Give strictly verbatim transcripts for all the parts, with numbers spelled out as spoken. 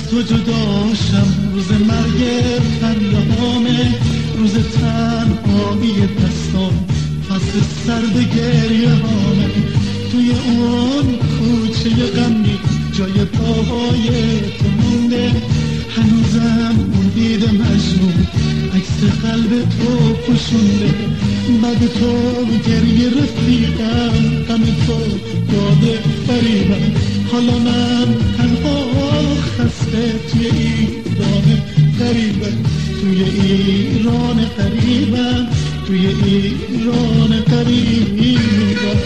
تو جداشم، روز مرگ فریامه، روز تنهایی دستام، فصل سرد گریه هامه. توی اون کوچه غمی جای پاهای تو مونده، هنوزم اون دید مجنون عکس قلب تو پوشونده. بعد تو گریه رفیقم، غم تو یاد فریبم. حالا من تنها خسته توی ایران غریبم، توی ایران غریبم، توی ایران غریبم.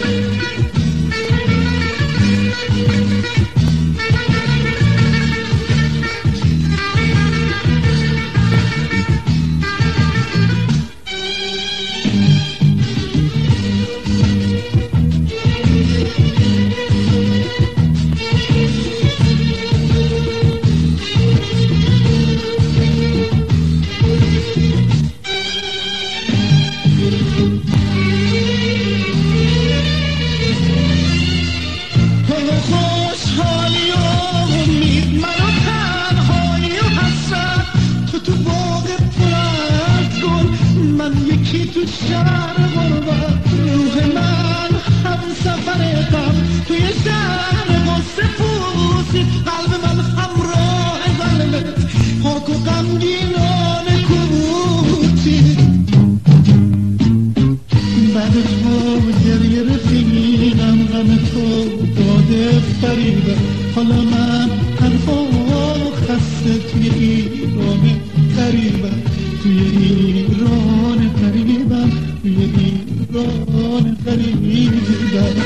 تو شهر غربت روح من هم سفر غم، توی شهر غصه پوسی قلب من همراه ظلمت، پاک و غمگینان کوچی. بعد تو گریه رفیقم، غم تو داده فریبم. حالا من تنها خسته توی ایران غریبم، توی ایران غریبم، توی ایران غریبم.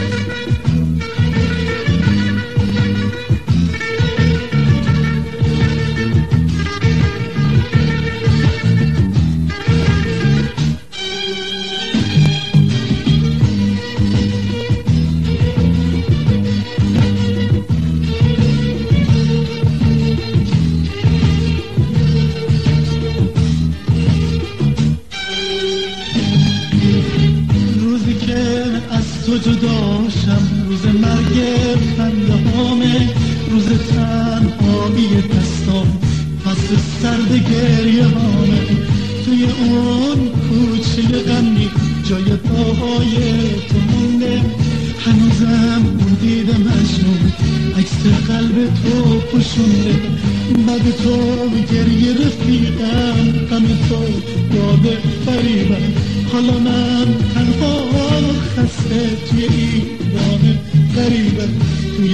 تو جداشم، روز مرگ فریامه، روز تنهایی دستام، فصل سرد گریه هامه. توی اون کوچه غمی جای پاهای تو مونده، هنوزم اون دید مجنون عکس قلب تو پوشونده. بعد تو گریه رفیقم، غم تو یاد فریبم. حالا من تنها خسته توی ایران غریبم، توی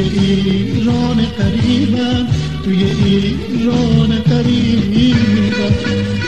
ایران غریبم، توی ایران غریبم.